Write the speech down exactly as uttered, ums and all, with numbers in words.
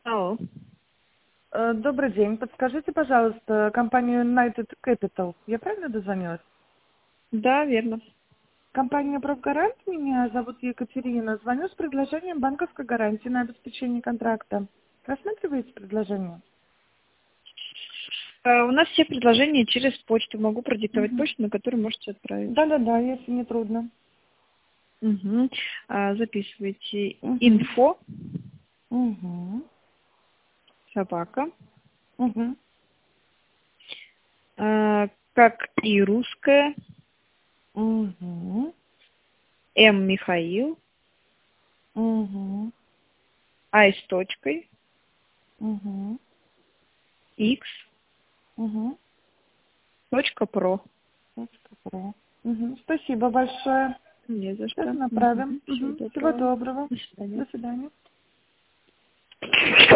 Алло. Э, Добрый день. Подскажите, пожалуйста, компанию United Capital. Я правильно дозвонилась? Да, верно. Компания «Профгарант». Меня зовут Екатерина. Звоню с предложением банковской гарантии на обеспечение контракта. Рассматриваете предложение? Э, У нас все предложения через почту. Могу продиктовать Мгм. почту, на которую можете отправить. Да-да-да, если не трудно. Угу. Записывайте Угу. инфо, Угу. собака, Угу. э, как и русская, Угу. М Михаил, Угу. А с точкой, Угу. X, Угу. точка про. Точка про. Мгм. Спасибо большое. Не за Сейчас что. направим. Угу. Всего Мгм. Всего доброго. доброго. До свидания. До свидания.